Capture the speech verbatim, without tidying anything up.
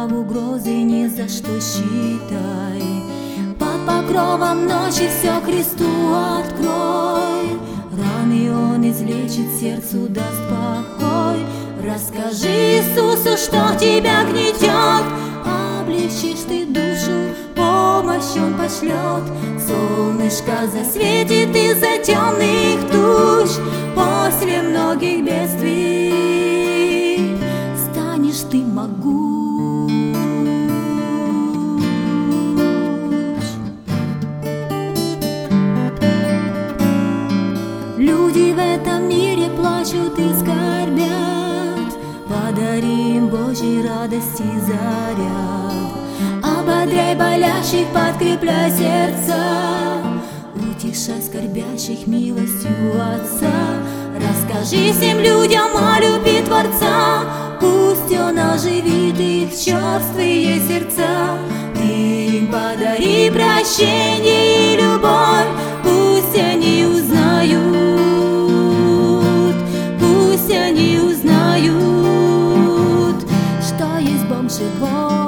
в угрозы ни за что считай. Под покровом ночи все Христу открой. Раны Он излечит, сердцу даст покой. Расскажи Иисусу, что тебя гнетет. Облегчишь ты душу, помощь Он пошлет. Солнышко засветит из-за темных туч. После многих бедствий станешь ты могуч. Люди в этом мире плачут и скорбят. Подари им Божьей радости заряд. Ободряй болящих, подкрепляй сердца. Утешай скорбящих милостью Отца. Расскажи всем людям о любви Творца. Пусть Он оживит их черствые сердца. Ты им подари прощение и любовь. Пусть они узнают, пусть они узнают, что есть Бог живой.